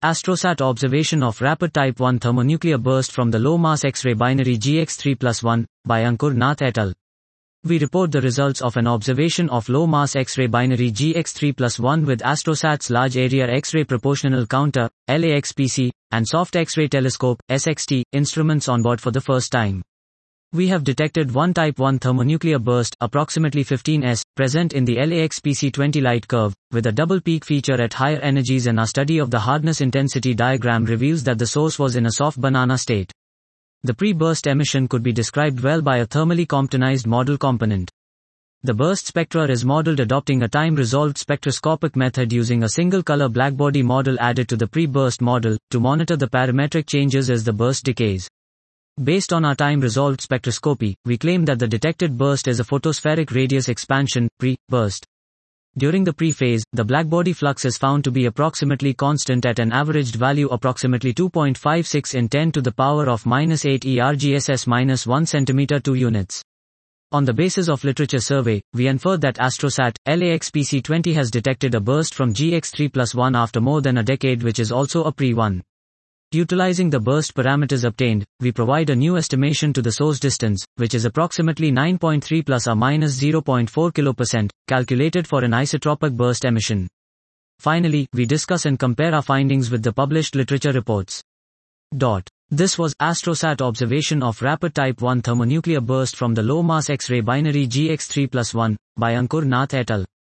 ASTROSAT observation of rapid type 1 thermonuclear burst from the low-mass X-ray binary GX3+1, by Ankur Nath et al. We report the results of an observation of low-mass X-ray binary GX3+1 with ASTROSAT's Large Area X-ray Proportional Counter, LAXPC, and Soft X-ray Telescope, SXT, instruments on board for the first time. We have detected one type 1 thermonuclear burst, approximately 15s, present in the LAXPC20 light curve, with a double peak feature at higher energies, and our study of the hardness intensity diagram reveals that the source was in a soft banana state. The pre-burst emission could be described well by a thermally Comptonized model component. The burst spectra is modeled adopting a time-resolved spectroscopic method using a single-color blackbody model added to the pre-burst model, to monitor the parametric changes as the burst decays. Based on our time-resolved spectroscopy, we claim that the detected burst is a photospheric radius expansion, pre-burst. During the pre-phase, the blackbody flux is found to be approximately constant at an averaged value approximately 2.56 in 10 to the power of minus 8 ERGSS minus 1 cm 2 units. On the basis of literature survey, we inferred that ASTROSAT, LAXPC20 has detected a burst from GX3+1 after more than a decade, which is also a pre-1. Utilizing the burst parameters obtained, we provide a new estimation to the source distance, which is approximately 9.3 plus or minus 0.4 kPa, calculated for an isotropic burst emission. Finally, we discuss and compare our findings with the published literature reports. This was ASTROSAT observation of rapid type 1 thermonuclear burst from the low-mass X-ray binary GX3+1, by Ankur Nath et al.